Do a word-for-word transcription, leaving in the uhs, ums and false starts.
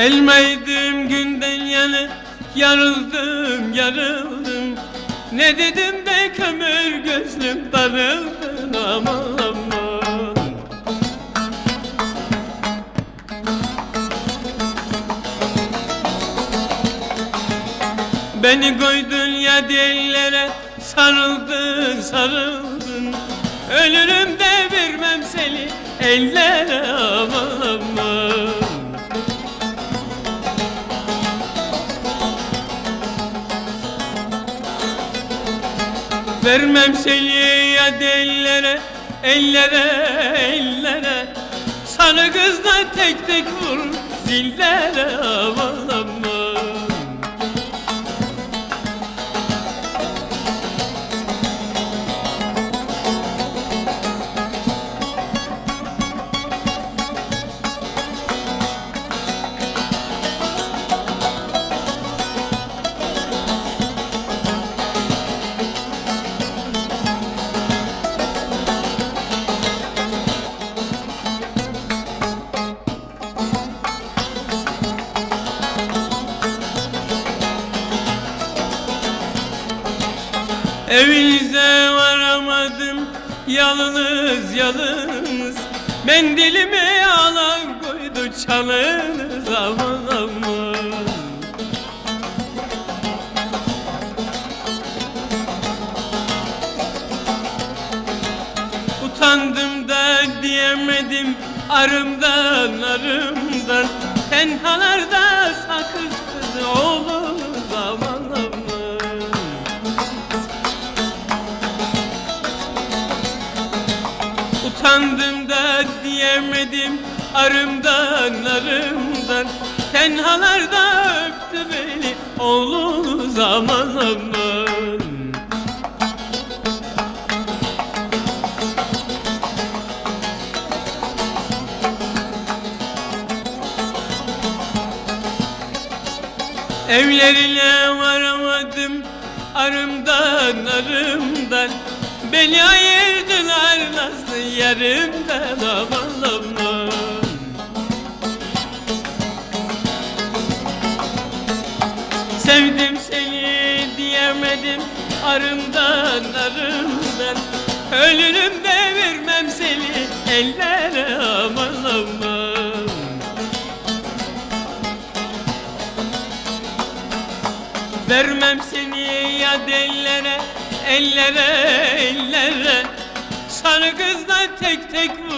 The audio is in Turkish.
Elma yedim günden yana, yarıldım yarıldım. Ne dedim de kömür gözlüm darıldın, aman aman. Beni koydun ya dillere, sarıldın sarıldın. Ölürüm de vermem seni ellere, aman aman. Vermem seni ya dillere, ellere, ellere. Sarı kızla tek tek vur zillere, aman aman. Evinize varamadım, yalınız yalınız. Mendilimi alan koydu çalınız, aman aman. Utandım da diyemedim, arımdan arımdan. Tenhalarda sakızdı oğlunuz, aman aman. Utandım da diyemedim, arımdan arımdan. Tenhalarda öptü beni oğlunuz, aman aman. Evlerine varamadım, arımdan arımdan. Beni ayırdılar nazlı yarımdan, aman aman. Sevdim seni diyemedim, arımdan arımdan. Ölürüm de vermem seni ellere, aman aman. Vermem seni ya dellere, ellere, ellere. Sarı kızla tek tek vur